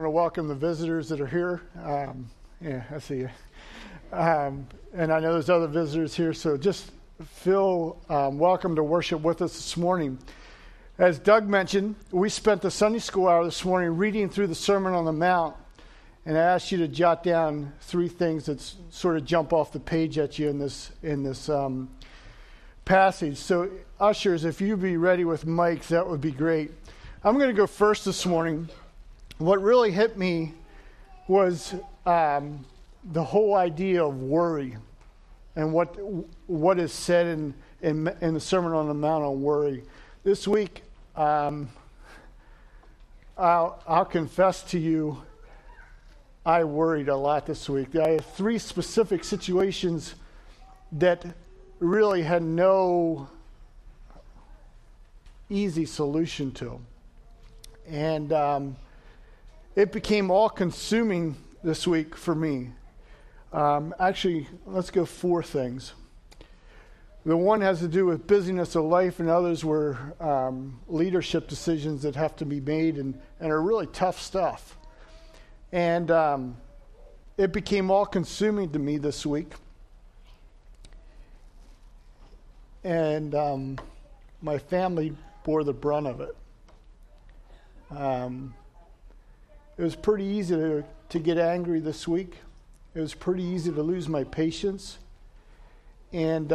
I want to welcome the visitors that are here. I see you. And I know there's other visitors here, so just feel welcome to worship with us this morning. As Doug mentioned, we spent the Sunday school hour this morning reading through the Sermon on the Mount, and I asked you to jot down 3 things that sort of jump off the page at you in this passage. So, ushers, if you'd be ready with mics, that would be great. I'm going to go first this morning. What really hit me was the whole idea of worry and what is said in the Sermon on the Mount on worry. This week, I'll confess to you, I worried a lot this week. I had 3 specific situations that really had no easy solution to. And it became all-consuming this week for me. Actually, let's go 4 things. The one has to do with busyness of life, and others were leadership decisions that have to be made and are really tough stuff. And it became all-consuming to me this week. And my family bore the brunt of it. It was pretty easy to get angry this week. It was pretty easy to lose my patience. And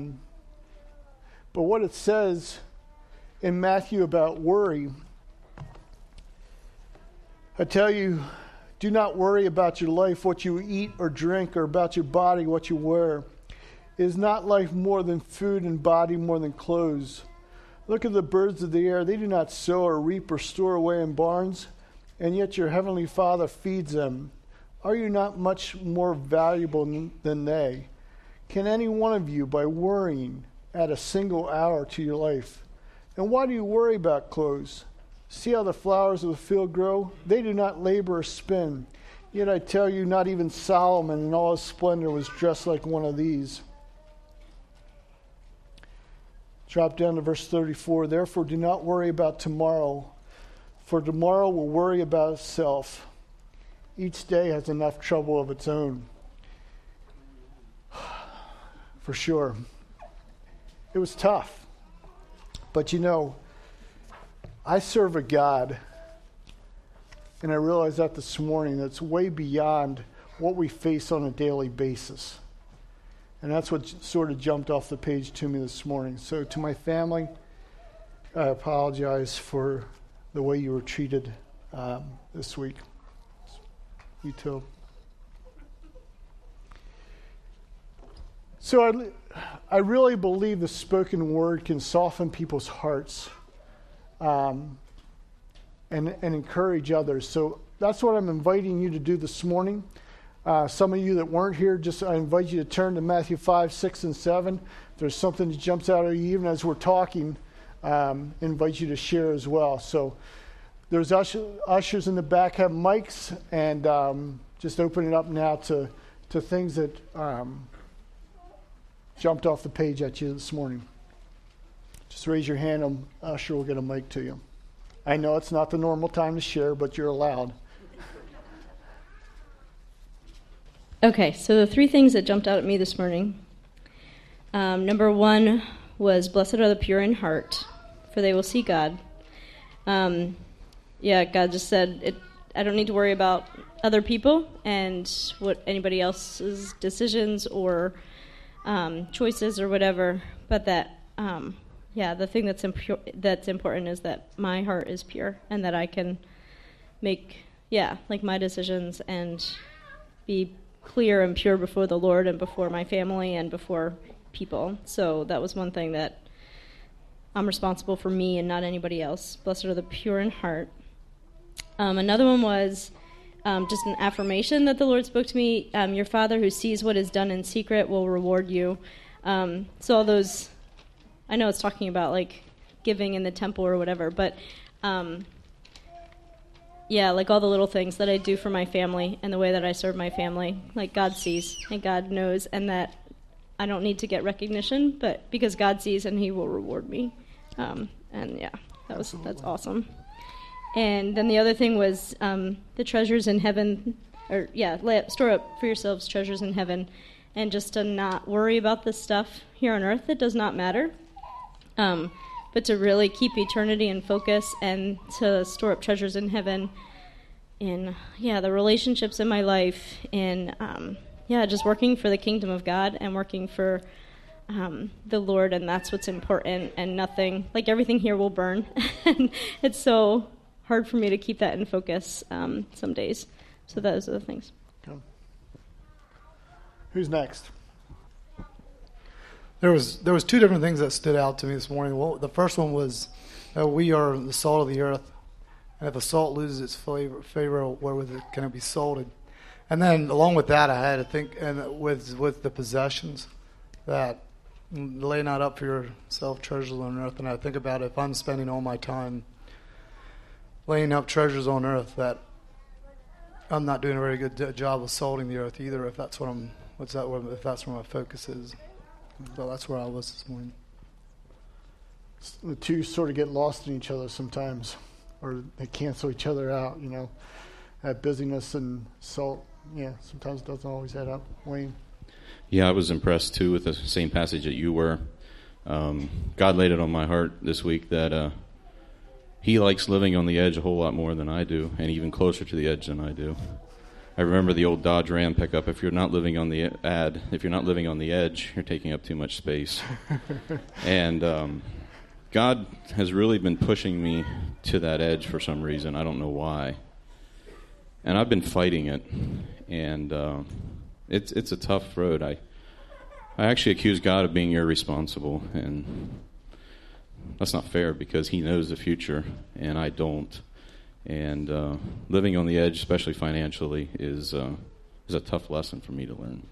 but what it says in Matthew about worry, I tell you, do not worry about your life, what you eat or drink, or about your body, what you wear. Is not life more than food, and body more than clothes? Look at the birds of the air. They do not sow or reap or store away in barns, and yet your heavenly Father feeds them. Are you not much more valuable than they? Can any one of you, by worrying, add a single hour to your life? And why do you worry about clothes? See how the flowers of the field grow? They do not labor or spin. Yet I tell you, not even Solomon in all his splendor was dressed like one of these. Drop down to verse 34. Therefore, do not worry about tomorrow, for tomorrow will worry about itself. Each day has enough trouble of its own. For sure. It was tough. But you know, I serve a God, and I realized that this morning, that's way beyond what we face on a daily basis. And that's what sort of jumped off the page to me this morning. So to my family, I apologize for the way you were treated this week. You too. So I really believe the spoken word can soften people's hearts and encourage others. So that's what I'm inviting you to do this morning. Some of you that weren't here, I invite you to turn to Matthew 5, 6, and 7. If there's something that jumps out at you even as we're talking, invite you to share as well. So there's ushers in the back have mics, and just open it up now to things that jumped off the page at you this morning. Just raise your hand and usher will get a mic to you. I know it's not the normal time to share, but you're allowed. Okay, so the 3 things that jumped out at me this morning. Number 1 was, blessed are the pure in heart, for they will see God. God just said, I don't need to worry about other people and what anybody else's decisions or choices or whatever, but that, the thing that's important is that my heart is pure and that I can make, my decisions and be clear and pure before the Lord and before my family and before people. So that was one thing, that I'm responsible for me and not anybody else. Blessed are the pure in heart. Another one was just an affirmation that the Lord spoke to me. Your Father who sees what is done in secret will reward you. So all those, I know it's talking about like giving in the temple or whatever, but like all the little things that I do for my family and the way that I serve my family, like God sees and God knows, and that I don't need to get recognition, but because God sees and He will reward me. That's awesome. And then the other thing was the treasures in heaven, store up for yourselves treasures in heaven, and just to not worry about the stuff here on earth that does not matter, but to really keep eternity in focus and to store up treasures in heaven in, the relationships in my life, in, just working for the kingdom of God and working for the Lord, and that's what's important, and nothing, like everything here will burn. And it's so hard for me to keep that in focus some days. So those are the things. Okay. Who's next? There was two different things that stood out to me this morning. Well, the first one was we are the salt of the earth, and if the salt loses its flavor, wherewith can it be salted? And then along with that, I had to think, and with the possessions, that lay not up for yourself treasures on earth. And I think about if I'm spending all my time laying up treasures on earth, that I'm not doing a very good job of salting the earth either. If that's if that's where my focus is. So that's where I was this morning. The two sort of get lost in each other sometimes, or they cancel each other out. That busyness and salt. Sometimes it doesn't always add up. Wayne. Yeah, I was impressed too with the same passage that you were. God laid it on my heart this week that He likes living on the edge a whole lot more than I do, and even closer to the edge than I do. I remember the old Dodge Ram pickup. If you're not living on the edge, you're taking up too much space. And God has really been pushing me to that edge for some reason. I don't know why. And I've been fighting it, and it's a tough road. I actually accuse God of being irresponsible, and that's not fair because He knows the future, and I don't. And living on the edge, especially financially, is a tough lesson for me to learn.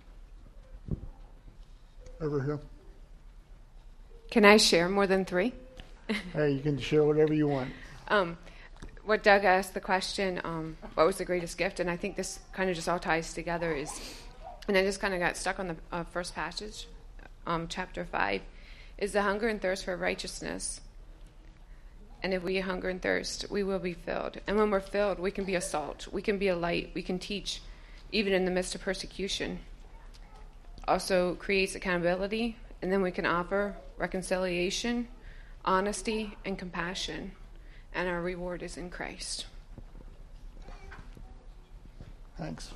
Over here. Can I share more than 3? Hey, you can share whatever you want. What Doug asked the question, what was the greatest gift? And I think this kind of just all ties together and I just kind of got stuck on the first passage, chapter 5, is the hunger and thirst for righteousness. And if we hunger and thirst, we will be filled. And when we're filled, we can be a salt. We can be a light. We can teach, even in the midst of persecution. Also creates accountability, and then we can offer reconciliation, honesty, and compassion. And our reward is in Christ. Thanks.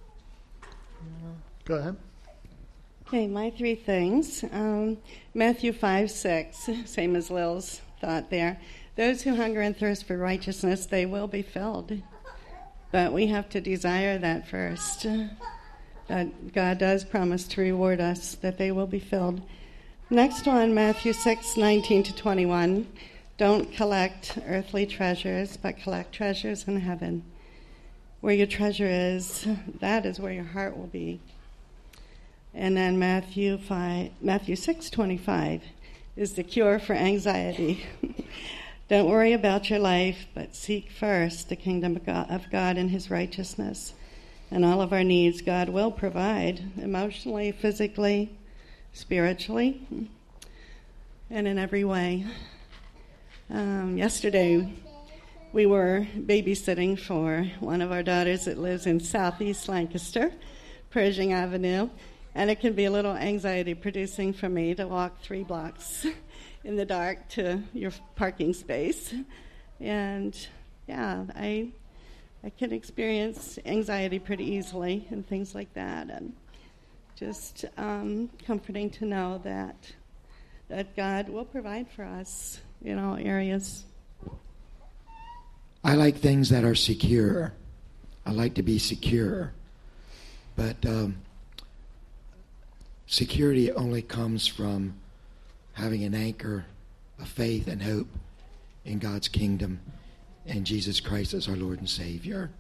Go ahead. Okay, my 3 things. Matthew 5:6, same as Lil's thought there. Those who hunger and thirst for righteousness, they will be filled. But we have to desire that first. That God does promise to reward us, that they will be filled. Next one, Matthew 6:19-21. Don't collect earthly treasures, but collect treasures in heaven. Where your treasure is, that is where your heart will be. And then Matthew 6:25 is the cure for anxiety. Don't worry about your life, but seek first the kingdom of God and His righteousness. And all of our needs God will provide, emotionally, physically, spiritually, and in every way. Yesterday, we were babysitting for one of our daughters that lives in southeast Lancaster, Pershing Avenue, and it can be a little anxiety-producing for me to walk 3 blocks in the dark to your parking space. And, I can experience anxiety pretty easily and things like that. And just comforting to know that God will provide for us in all areas. I like things that are secure. I like to be secure. But security only comes from having an anchor of faith and hope in God's kingdom and Jesus Christ as our Lord and Savior.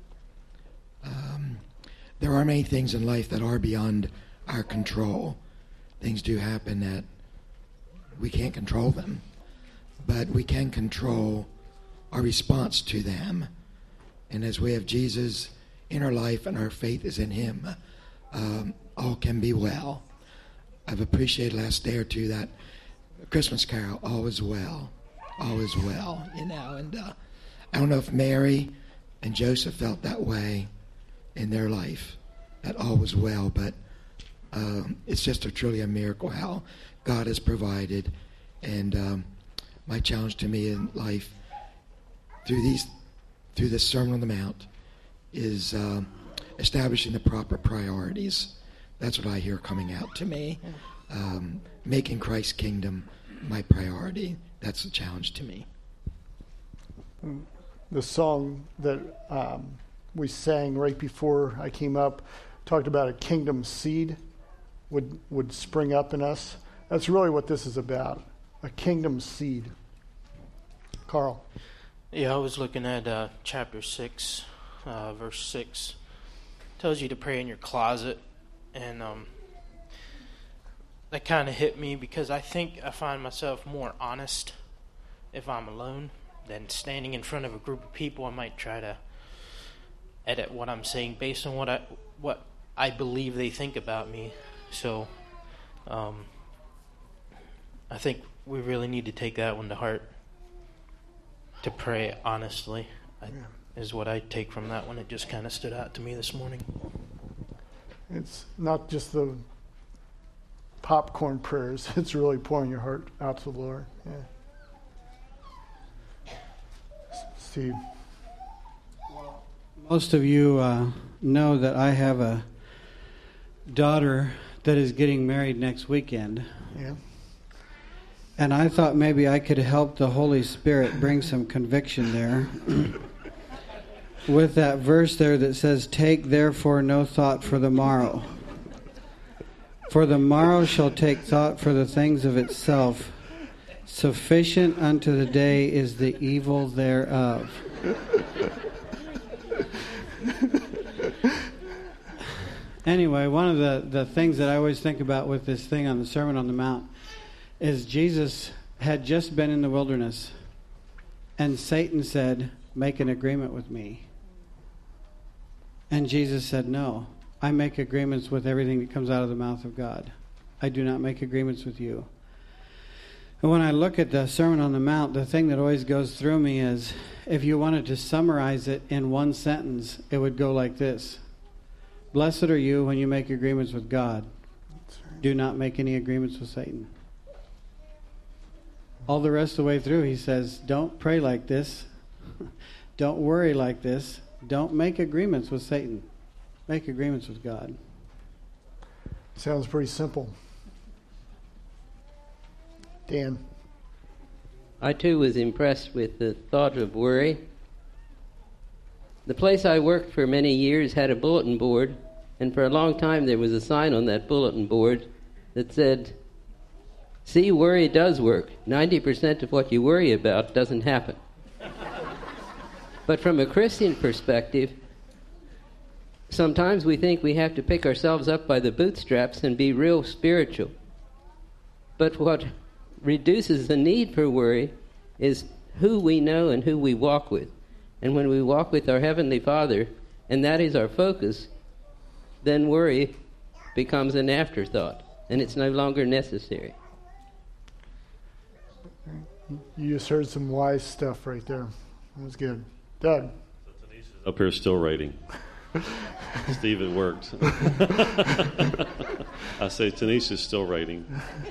There are many things in life that are beyond our control. Things do happen that we can't control them, but we can control our response to them. And as we have Jesus in our life and our faith is in Him, all can be well. I've appreciated last day or two that Christmas carol, all is well, and I don't know if Mary and Joseph felt that way in their life, that all was well, but it's just truly a miracle how God has provided. And my challenge to me in life through this Sermon on the Mount is establishing the proper priorities. That's what I hear coming out to me. Making Christ's kingdom my priority. That's the challenge to me. The song that we sang right before I came up talked about a kingdom seed would spring up in us. That's really what this is about, a kingdom seed. Carl. Yeah, I was looking at chapter 6, verse 6. It tells you to pray in your closet, and that kind of hit me because I think I find myself more honest if I'm alone than standing in front of a group of people. I might try to edit what I'm saying based on what I believe they think about me. So I think we really need to take that one to heart, to pray honestly, is what I take from that one. It just kind of stood out to me this morning. It's not just the popcorn prayers. It's really pouring your heart out to the Lord. Yeah. Steve. Most of you know that I have a daughter that is getting married next weekend. Yeah. And I thought maybe I could help the Holy Spirit bring some conviction there. With that verse there that says, "Take therefore no thought for the morrow. For the morrow shall take thought for the things of itself. Sufficient unto the day is the evil thereof." Anyway, one of the things that I always think about with this thing on the Sermon on the Mount is Jesus had just been in the wilderness, and Satan said, "Make an agreement with me." And Jesus said, "No, I make agreements with everything that comes out of the mouth of God. I do not make agreements with you." And when I look at the Sermon on the Mount, the thing that always goes through me is, if you wanted to summarize it in one sentence, it would go like this: "Blessed are you when you make agreements with God. Do not make any agreements with Satan." All the rest of the way through, he says, don't pray like this. Don't worry like this. Don't make agreements with Satan. Make agreements with God. Sounds pretty simple. Dan. I too was impressed with the thought of worry. The place I worked for many years had a bulletin board, and for a long time there was a sign on that bulletin board that said, "See, worry does work. 90% of what you worry about doesn't happen." But from a Christian perspective, sometimes we think we have to pick ourselves up by the bootstraps and be real spiritual. But what reduces the need for worry is who we know and who we walk with. And when we walk with our Heavenly Father, and that is our focus, then worry becomes an afterthought, and it's no longer necessary. You just heard some wise stuff right there. That was good. Doug. Up here still writing. Steve, it worked. I say Tanisha's still writing.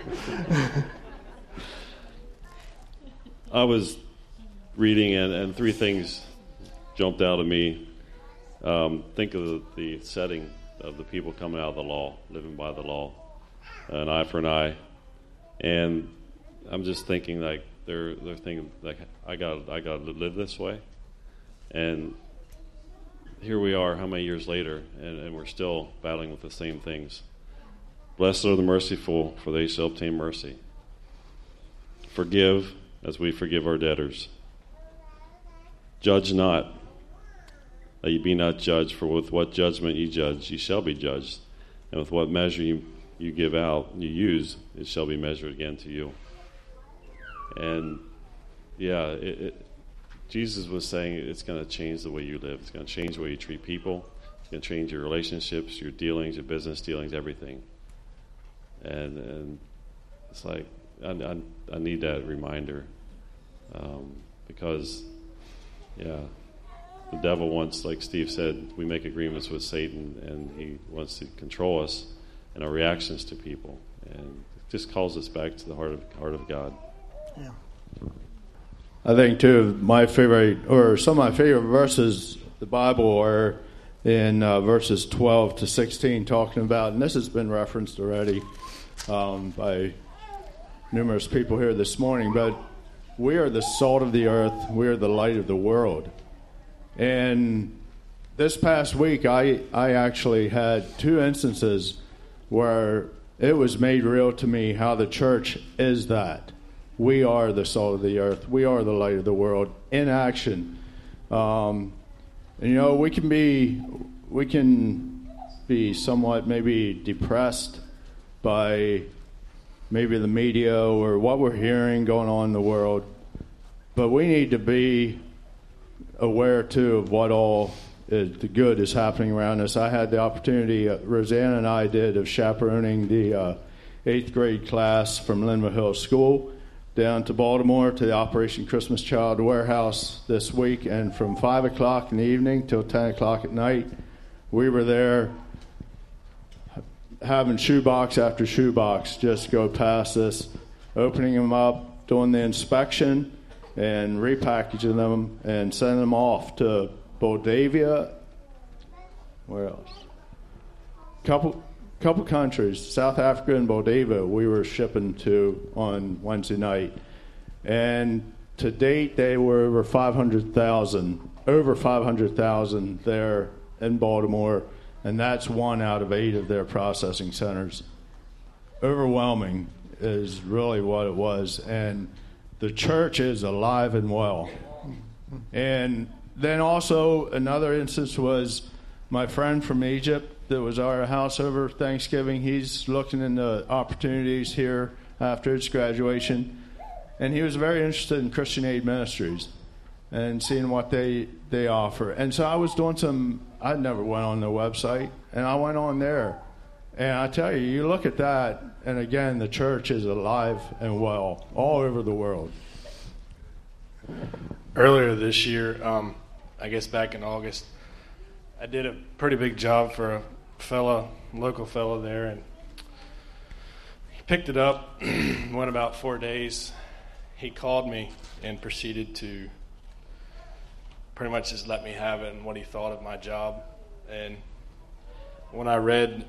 I was reading, and three things jumped out at me. Think of the setting of the people coming out of the law, living by the law, an eye for an eye. And I'm just thinking, like, they're thinking, like, I got to live this way. And here we are, how many years later, and we're still battling with the same things. Blessed are the merciful, for they shall obtain mercy. Forgive as we forgive our debtors. Judge not, that ye be not judged, for with what judgment ye judge, ye shall be judged. And with what measure you give out, you use, it shall be measured again to you. And yeah, Jesus was saying it's going to change the way you live. It's going to change the way you treat people. It's going to change your relationships, your dealings, your business dealings, everything. And it's like I need that reminder because Yeah. The devil wants, like Steve said, we make agreements with Satan, and he wants to control us and our reactions to people. And it just calls us back to the heart of God. Yeah. I think, too, my favorite, or some of my favorite verses of the Bible are in verses 12 to 16, talking about, and this has been referenced already by numerous people here this morning, but we are the salt of the earth, we are the light of the world. And this past week, I actually had 2 instances where it was made real to me how the church is that. We are the salt of the earth. We are the light of the world in action. And, you know, we can be somewhat maybe depressed by maybe the media or what we're hearing going on in the world. But we need to be aware, too, of what all the good is happening around us. I had the opportunity, Rosanna and I did, of chaperoning the 8th grade class from Linwood Hills School down to Baltimore to the Operation Christmas Child Warehouse this week. And from 5 o'clock in the evening till 10 o'clock at night, we were there having shoebox after shoebox just go past this, opening them up, doing the inspection, and repackaging them and sending them off to Moldavia. Where else? Couple countries, South Africa and Moldavia, we were shipping to on Wednesday night. And to date, they were over 500,000 there in Baltimore, and that's 1 out of 8 of their processing centers. Overwhelming is really what it was. And the church is alive and well. And then also another instance was my friend from Egypt that was at our house over Thanksgiving. He's looking into opportunities here after his graduation. And he was very interested in Christian Aid Ministries and seeing what they offer. And so I was doing I never went on their website, and I went on there. And I tell you, you look at that, and again, the church is alive and well all over the world. Earlier this year, I guess back in August, I did a pretty big job for a local fellow there, and he picked it up, went about 4 days. He called me and proceeded to pretty much just let me have it and what he thought of my job. And when I read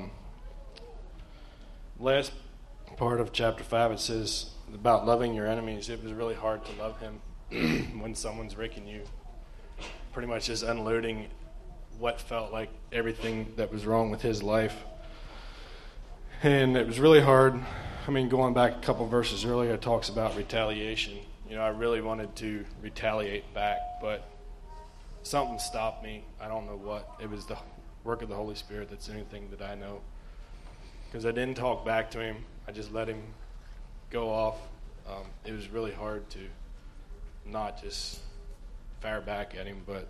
last part of chapter 5, it says about loving your enemies. It was really hard to love him when someone's raking you, pretty much just unloading what felt like everything that was wrong with his life. And it was really hard. I mean, going back a couple verses earlier, it talks about retaliation. You know, I really wanted to retaliate back, but something stopped me. I don't know what. It was the work of the Holy Spirit. That's anything that I know. Because I didn't talk back to him. I just let him go off. It was really hard to not just fire back at him, but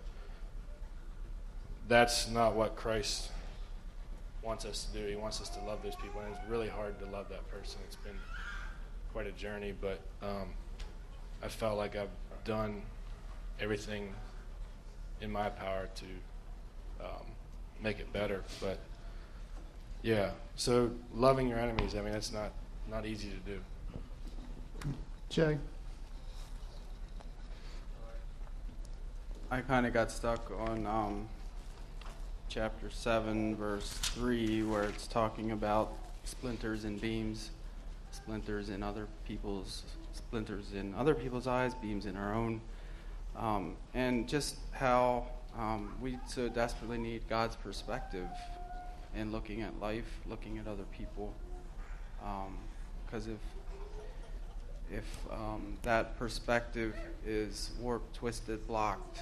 that's not what Christ wants us to do. He wants us to love those people, and it's really hard to love that person. It's been quite a journey, but I felt like I've done everything in my power to make it better. But yeah, so loving your enemies, I mean, that's not easy to do. Jay? I kind of got stuck on chapter 7, verse 3, where it's talking about splinters and beams, splinters in other people's eyes, beams in our own, and just how we so desperately need God's perspective in looking at life, looking at other people, because if that perspective is warped, twisted, blocked,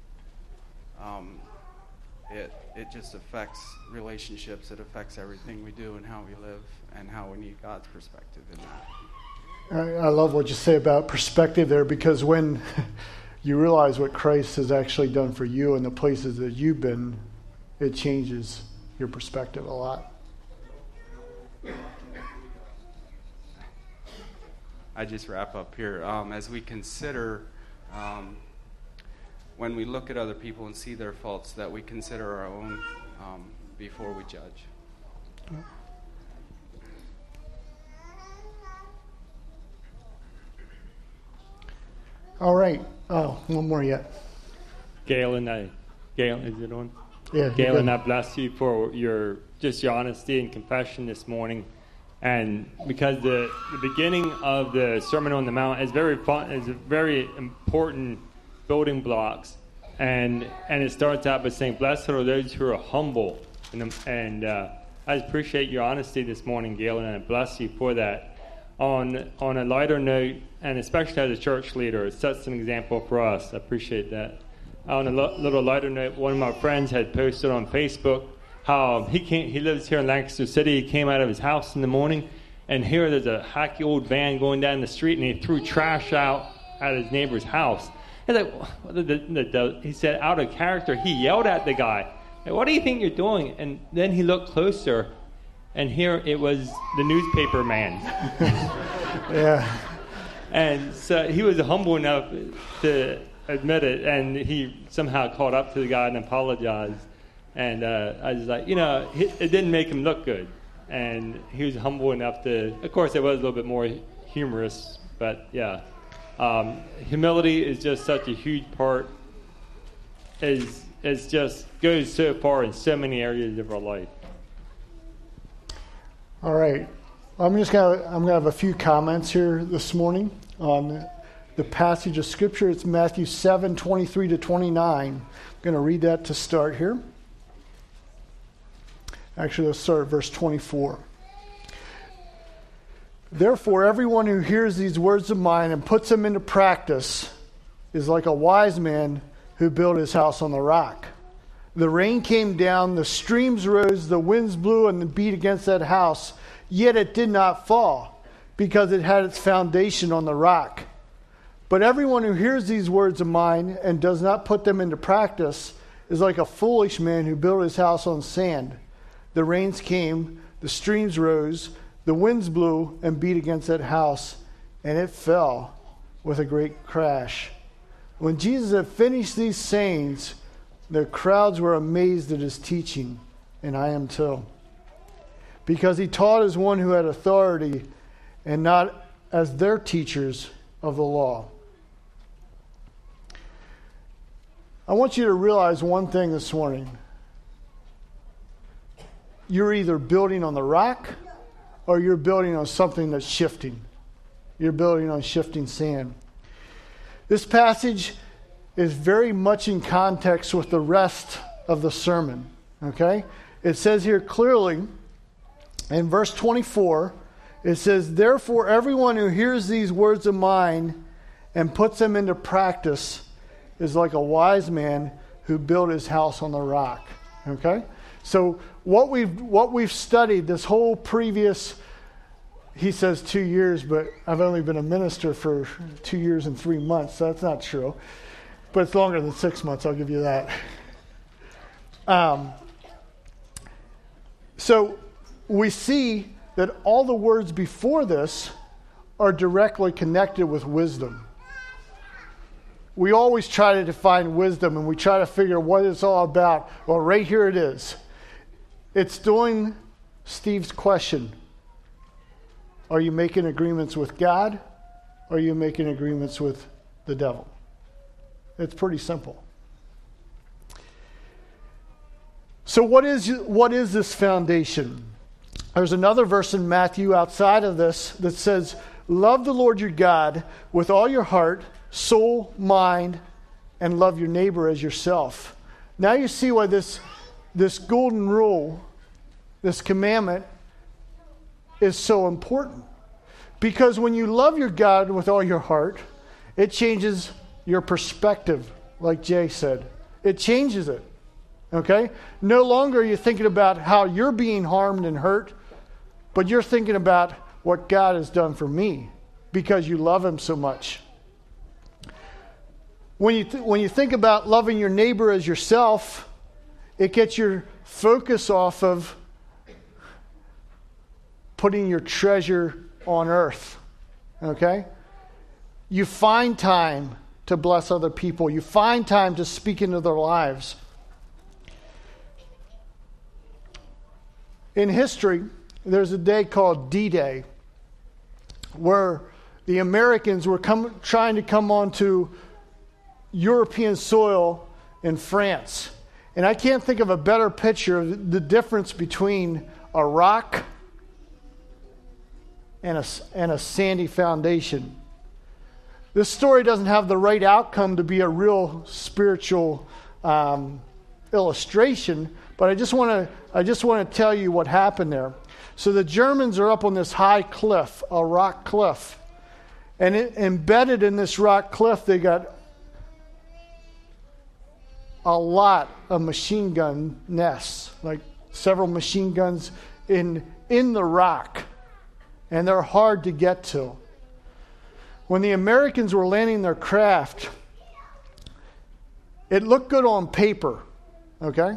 it just affects relationships. It affects everything we do and how we live, and how we need God's perspective in that. I love what you say about perspective there, because when you realize what Christ has actually done for you and the places that you've been, it changes your perspective a lot. I just wrap up here. As we consider when we look at other people and see their faults, that we consider our own before we judge. All right. Oh, one more yet. Galen, is it on? Yeah. Galen, I bless you for your honesty and compassion this morning, and because the beginning of the Sermon on the Mount is very fun, is a very important building blocks, and it starts out by saying, "Blessed are those who are humble," and I appreciate your honesty this morning, Galen, and I bless you for that. On a lighter note, and especially as a church leader, it sets an example for us. I appreciate that. On a little lighter note, one of my friends had posted on Facebook how he lives here in Lancaster City. He came out of his house in the morning, and here there's a hacky old van going down the street, and he threw trash out at his neighbor's house. He's like, he said, out of character, he yelled at the guy, "Hey, what do you think you're doing?" And then he looked closer, and here it was the newspaper man. Yeah. And so he was humble enough to admit it, and he somehow caught up to the guy and apologized. And I was like, it didn't make him look good. And he was humble enough to, of course, it was a little bit more humorous, but yeah. Humility is just such a huge part. It just goes so far in so many areas of our life. All right. I'm gonna have a few comments here this morning on the passage of Scripture. It's Matthew 7:23-29. I'm going to read that to start here. Actually, let's start at verse 24. Therefore, everyone who hears these words of mine and puts them into practice is like a wise man who built his house on the rock. The rain came down, the streams rose, the winds blew and beat against that house, yet it did not fall, because it had its foundation on the rock. But everyone who hears these words of mine and does not put them into practice is like a foolish man who built his house on sand. The rains came, the streams rose, the winds blew and beat against that house, and it fell with a great crash. When Jesus had finished these sayings, the crowds were amazed at his teaching, and I am too. Because he taught as one who had authority and not as their teachers of the law. I want you to realize one thing this morning. You're either building on the rock or you're building on something that's shifting. You're building on shifting sand. This passage is very much in context with the rest of the sermon. Okay? It says here clearly in verse 24, it says, therefore everyone who hears these words of mine and puts them into practice is like a wise man who built his house on the rock. Okay? So what we've studied this whole previous, he says 2 years, but I've only been a minister for 2 years and 3 months, so that's not true. But it's longer than 6 months, I'll give you that. So we see that all the words before this are directly connected with wisdom. We always try to define wisdom and we try to figure what it's all about. Well, right here it is. It's doing Steve's question. Are you making agreements with God? Or are you making agreements with the devil? It's pretty simple. So what is this foundation? There's another verse in Matthew outside of this that says, love the Lord your God with all your heart, soul, mind, and love your neighbor as yourself. Now you see why this golden rule, this commandment, is so important. Because when you love your God with all your heart, it changes your perspective, like Jay said. It changes it. Okay? No longer are you thinking about how you're being harmed and hurt, but you're thinking about what God has done for me because you love him so much. When you think about loving your neighbor as yourself, it gets your focus off of putting your treasure on earth. Okay? You find time to bless other people. You find time to speak into their lives. In history, there's a day called D-Day, where the Americans were trying to come onto European soil in France. And I can't think of a better picture of the difference between a rock and a sandy foundation. This story doesn't have the right outcome to be a real spiritual illustration, but I just want to tell you what happened there. So the Germans are up on this high cliff, a rock cliff, and embedded in this rock cliff, they got a lot of machine gun nests, like several machine guns in the rock, and they're hard to get to. When the Americans were landing their craft, it looked good on paper, okay?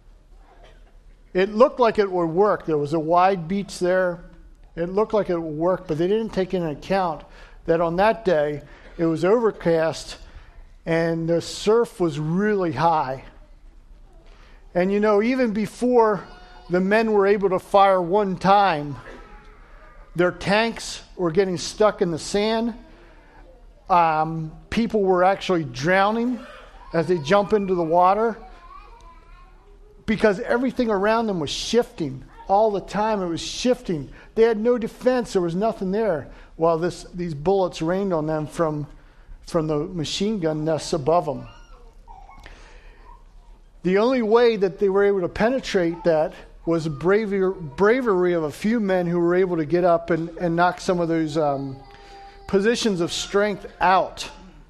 It looked like it would work. There was a wide beach there. It looked like it would work, but they didn't take into account that on that day, it was overcast and the surf was really high. And even before the men were able to fire one time, their tanks were getting stuck in the sand. People were actually drowning as they jump into the water because everything around them was shifting. All the time it was shifting. They had no defense. There was nothing there. While these bullets rained on them from the machine gun nests above them. The only way that they were able to penetrate that was the bravery of a few men who were able to get up and knock some of those positions of strength out.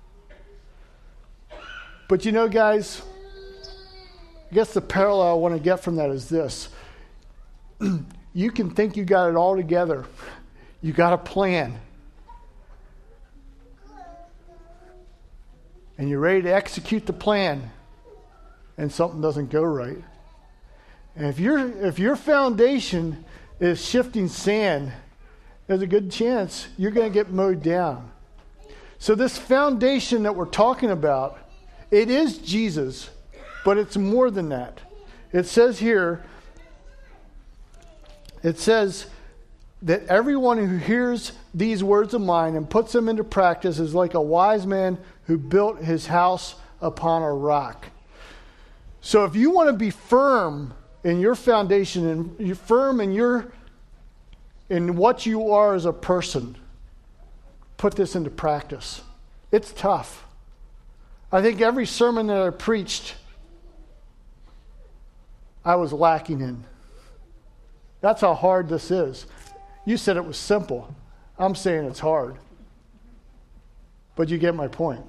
But guys, I guess the parallel I want to get from that is this. You can think you got it all together. You got a plan. And you're ready to execute the plan, and something doesn't go right. And if your foundation is shifting sand, there's a good chance you're going to get mowed down. So this foundation that we're talking about, it is Jesus, but it's more than that. It says here, that everyone who hears these words of mine and puts them into practice is like a wise man who built his house upon a rock. So if you want to be firm in your foundation and you're firm in what you are as a person, put this into practice. It's tough. I think every sermon that I preached, I was lacking in. That's how hard this is. You said it was simple. I'm saying it's hard. But you get my point.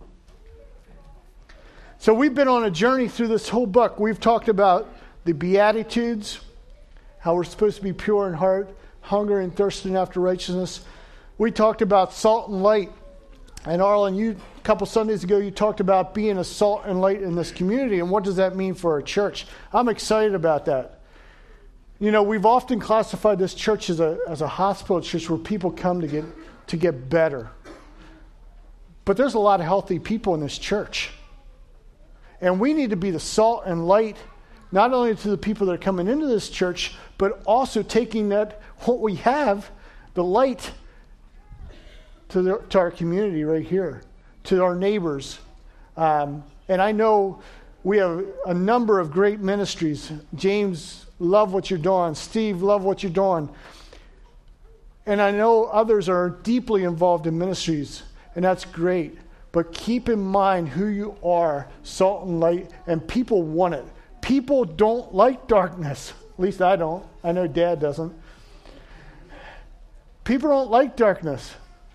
So we've been on a journey through this whole book. We've talked about the Beatitudes, how we're supposed to be pure in heart, hunger and thirsting after righteousness. We talked about salt and light. And Arlen, a couple Sundays ago, you talked about being a salt and light in this community. And what does that mean for our church? I'm excited about that. We've often classified this church as a hospital church where people come to get better. But there's a lot of healthy people in this church. And we need to be the salt and light, not only to the people that are coming into this church, but also taking what we have, the light, to our community right here, to our neighbors. And I know we have a number of great ministries. James, love what you're doing. Steve, love what you're doing. And I know others are deeply involved in ministries, and that's great. But keep in mind who you are, salt and light, and people want it. People don't like darkness. At least I don't. I know Dad doesn't. People don't like darkness.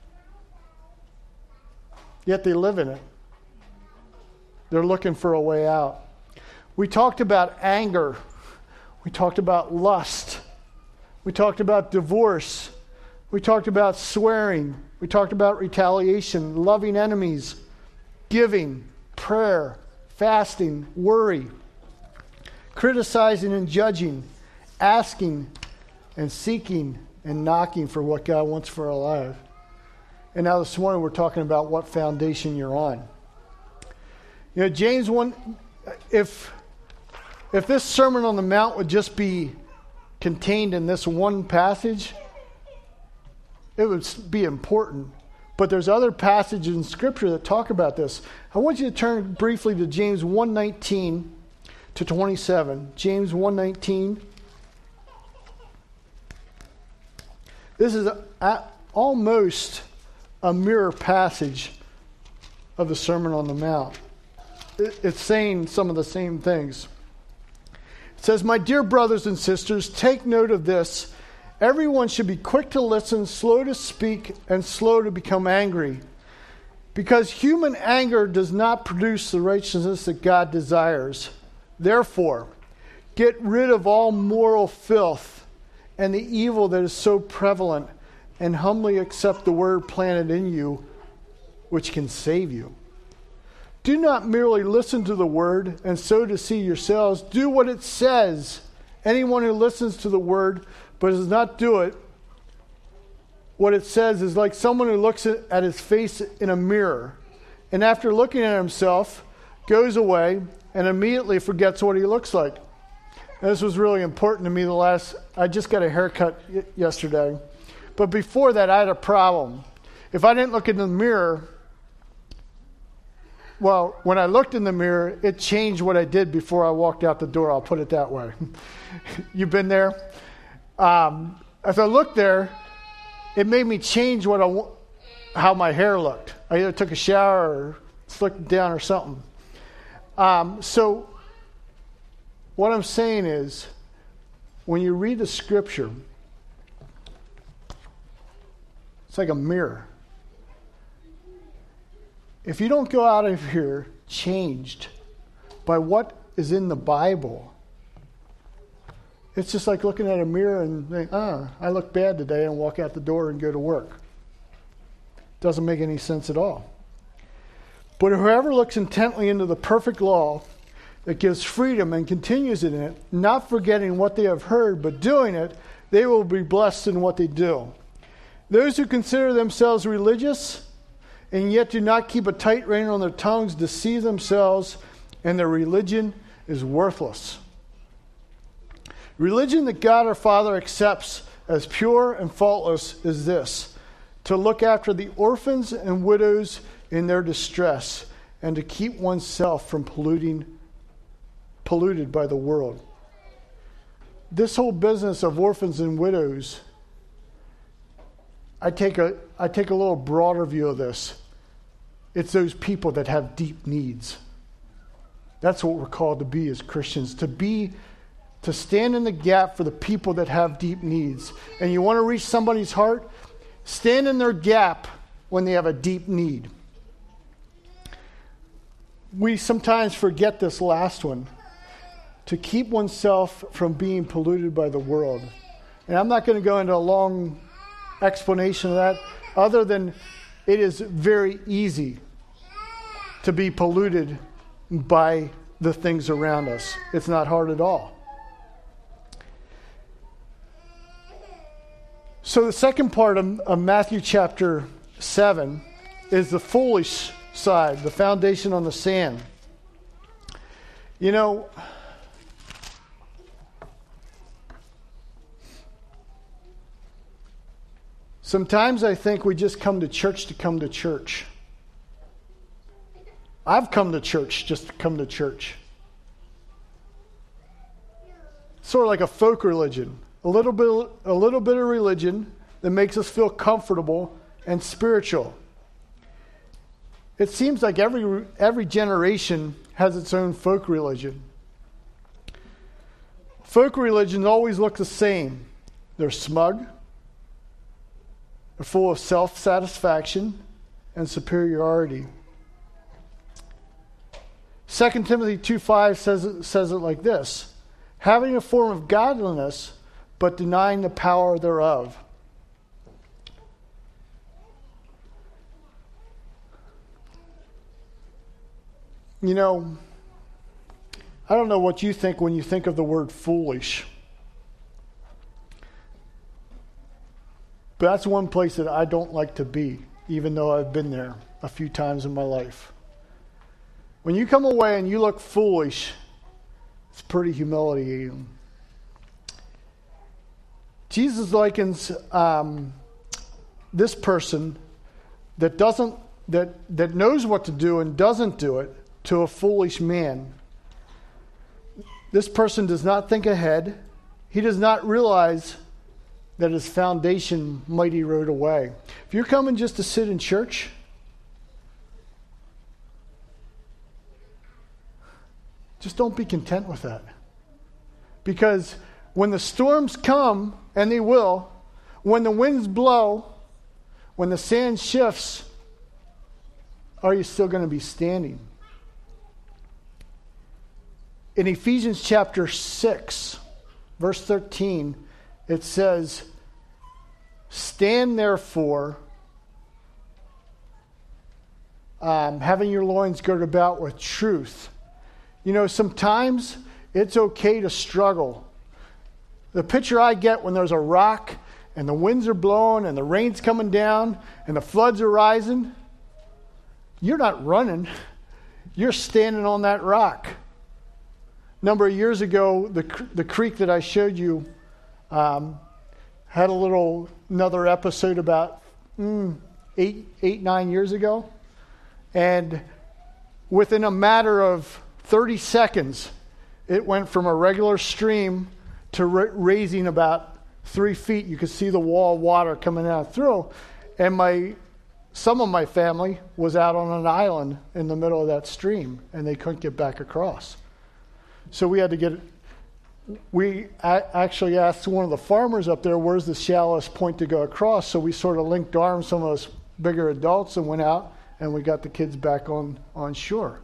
Yet they live in it. They're looking for a way out. We talked about anger. We talked about lust. We talked about divorce. We talked about swearing. We talked about retaliation, loving enemies, giving, prayer, fasting, worry, criticizing and judging, asking and seeking and knocking for what God wants for our life. And now this morning we're talking about what foundation you're on. You know, James 1, if this Sermon on the Mount would just be contained in this one passage, it would be important. But there's other passages in Scripture that talk about this. I want you to turn briefly to James 1:19 to 27. James 1:19. This is almost a mirror passage of the Sermon on the Mount. It's saying some of the same things. It says, "My dear brothers and sisters, take note of this. Everyone should be quick to listen, slow to speak, and slow to become angry. Because human anger does not produce the righteousness that God desires. Therefore, get rid of all moral filth and the evil that is so prevalent, and humbly accept the word planted in you, which can save you. Do not merely listen to the word and so deceive yourselves. Do what it says. Anyone who listens to the word but does not do it, what it says is like someone who looks at his face in a mirror, and after looking at himself, goes away and immediately forgets what he looks like." And this was really important to me. I just got a haircut yesterday. But before that, I had a problem. If I didn't look in the mirror, well, when I looked in the mirror, it changed what I did before I walked out the door. I'll put it that way. You've been there? As I looked there, it made me change how my hair looked. I either took a shower or slicked it down or something. So what I'm saying is, when you read the Scripture, it's like a mirror. If you don't go out of here changed by what is in the Bible, it's just like looking at a mirror and think, I look bad today, and walk out the door and go to work. Doesn't make any sense at all. But whoever looks intently into the perfect law that gives freedom and continues in it, not forgetting what they have heard, but doing it, they will be blessed in what they do. Those who consider themselves religious and yet do not keep a tight rein on their tongues deceive themselves, and their religion is worthless. Religion that God our Father accepts as pure and faultless is this: to look after the orphans and widows in their distress, and to keep oneself from polluted by the world. This whole business of orphans and widows, I take a little broader view of this. It's those people that have deep needs. That's what we're called to be as Christians, to stand in the gap for the people that have deep needs. And you want to reach somebody's heart? Stand in their gap when they have a deep need. We sometimes forget this last one, to keep oneself from being polluted by the world. And I'm not going to go into a long explanation of that, other than it is very easy to be polluted by the things around us. It's not hard at all. So the second part of Matthew chapter 7 is the foolish side, the foundation on the sand. You know, sometimes I think we just come to church to come to church. I've come to church just to come to church. Sort of like a folk religion. A little bit of religion that makes us feel comfortable and spiritual. It seems like every generation has its own folk religion. Folk religions always look the same. They're smug. They're full of self-satisfaction and superiority. 2 Timothy 2:5 says it like this: having a form of godliness, but denying the power thereof. You know, I don't know what you think when you think of the word foolish. But that's one place that I don't like to be. even though I've been there a few times in my life. When you come away and you look foolish, it's pretty humiliating. Jesus likens this person that knows what to do and doesn't do it to a foolish man. This person does not think ahead. He does not realize that his foundation might erode away. If you're coming just to sit in church, just don't be content with that. Because when the storms come, and they will, when the winds blow, when the sand shifts, are you still going to be standing? In Ephesians chapter 6, verse 13, it says, "Stand therefore, having your loins girded about with truth." You know, sometimes it's okay to struggle. The picture I get when there's a rock and the winds are blowing and the rain's coming down and the floods are rising, you're not running. You're standing on that rock. A number of years ago, the creek that I showed you had another episode about 9 years ago. And within a matter of 30 seconds, it went from a regular stream to raising about 3 feet. You could see the wall of water coming out through. And some of my family was out on an island in the middle of that stream, and they couldn't get back across. So we actually asked one of the farmers up there, where's the shallowest point to go across? So we sort of linked arms, some of us bigger adults, and went out, and we got the kids back on shore.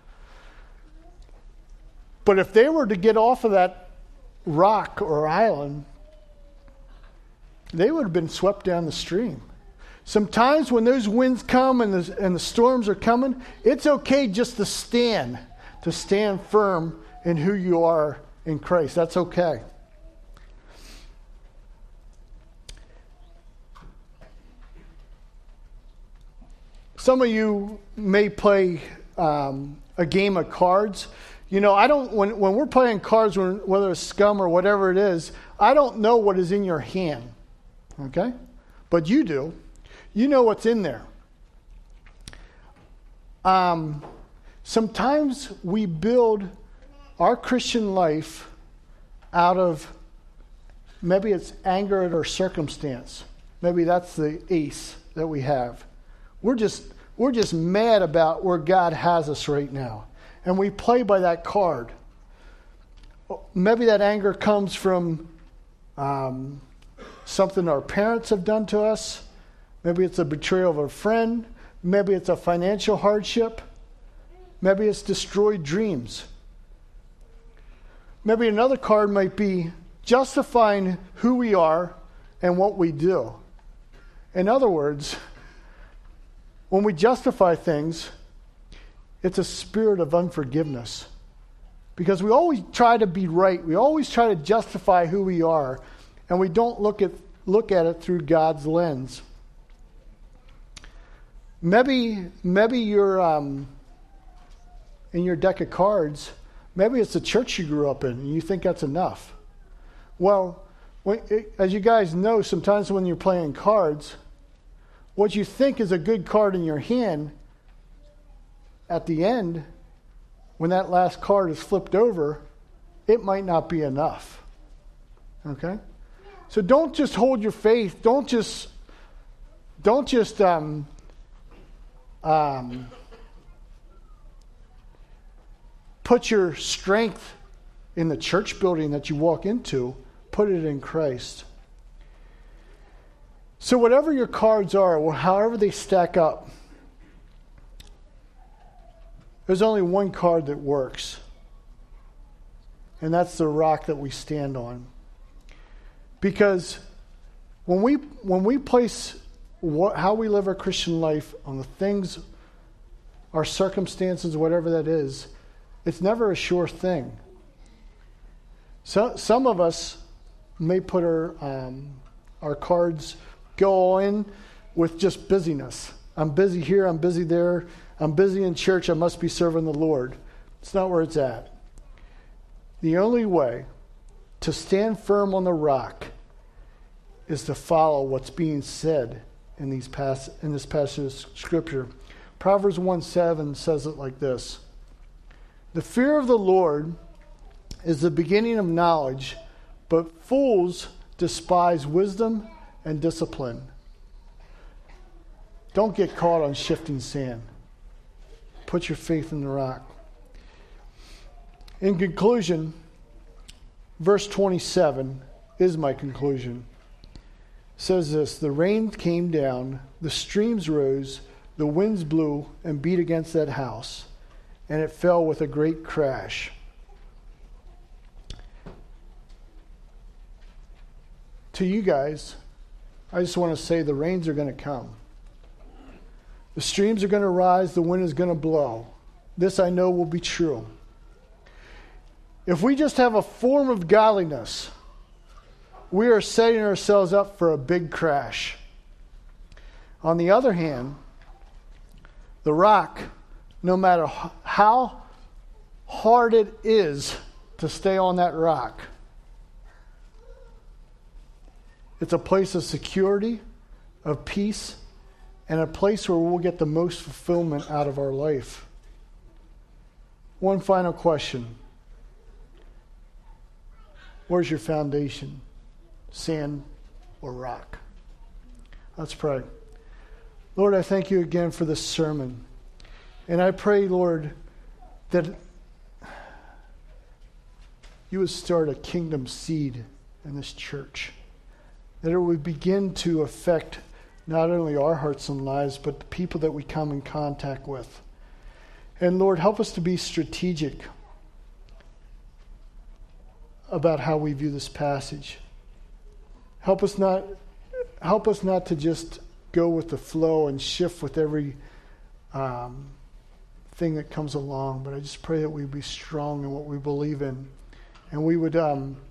But if they were to get off of that rock or island, they would have been swept down the stream. Sometimes when those winds come and the storms are coming, it's okay just to stand firm in who you are in Christ. That's okay. Some of you may play a game of cards. You know, when we're playing cards, whether it's scum or whatever it is, I don't know what is in your hand. Okay? But you do. You know what's in there. Sometimes we build our Christian life out of, maybe it's anger at our circumstance. Maybe that's the ace that we have. We're just mad about where God has us right now. And we play by that card. Maybe that anger comes from something our parents have done to us. Maybe it's a betrayal of a friend. Maybe it's a financial hardship. Maybe it's destroyed dreams. Maybe another card might be justifying who we are and what we do. In other words, when we justify things, it's a spirit of unforgiveness. Because we always try to be right. We always try to justify who we are. And we don't look at it through God's lens. Maybe you're in your deck of cards, maybe it's the church you grew up in and you think that's enough. Well, as you guys know, sometimes when you're playing cards, what you think is a good card in your hand, at the end, when that last card is flipped over, it might not be enough. Okay? So don't just hold your faith. Don't just put your strength in the church building that you walk into. Put it in Christ. So whatever your cards are, or however they stack up, there's only one card that works. And that's the rock that we stand on. Because when we place how we live our Christian life on the things, our circumstances, whatever that is, it's never a sure thing. So some of us may put our cards go all in with just busyness. I'm busy here, I'm busy there, I'm busy in church, I must be serving the Lord. It's not where it's at. The only way to stand firm on the rock is to follow what's being said in this passage of Scripture. Proverbs 1:7 says it like this: the fear of the Lord is the beginning of knowledge, but fools despise wisdom and discipline. Don't get caught on shifting sand. Put your faith in the rock. In conclusion, verse 27 is my conclusion. It says this: the rain came down, the streams rose, the winds blew and beat against that house, and it fell with a great crash. To you guys, I just want to say the rains are going to come. The streams are going to rise, the wind is going to blow. This I know will be true. If we just have a form of godliness, we are setting ourselves up for a big crash. On the other hand, the rock, no matter how hard it is to stay on that rock, it's a place of security, of peace, and a place where we'll get the most fulfillment out of our life. One final question. Where's your foundation? Sand or rock? Let's pray. Lord, I thank you again for this sermon. And I pray, Lord, that you would start a kingdom seed in this church. That it would begin to affect not only our hearts and lives, but the people that we come in contact with. And Lord, help us to be strategic about how we view this passage. Help us not to just go with the flow and shift with every thing that comes along, but I just pray that we be strong in what we believe in, and we would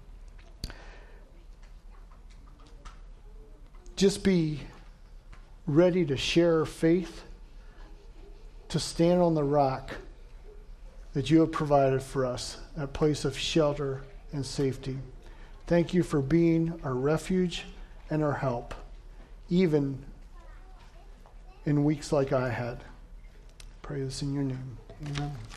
just be ready to share our faith, to stand on the rock that you have provided for us, that place of shelter and safety. Thank you for being our refuge and our help, even in weeks like I had. Pray this in your name. Amen.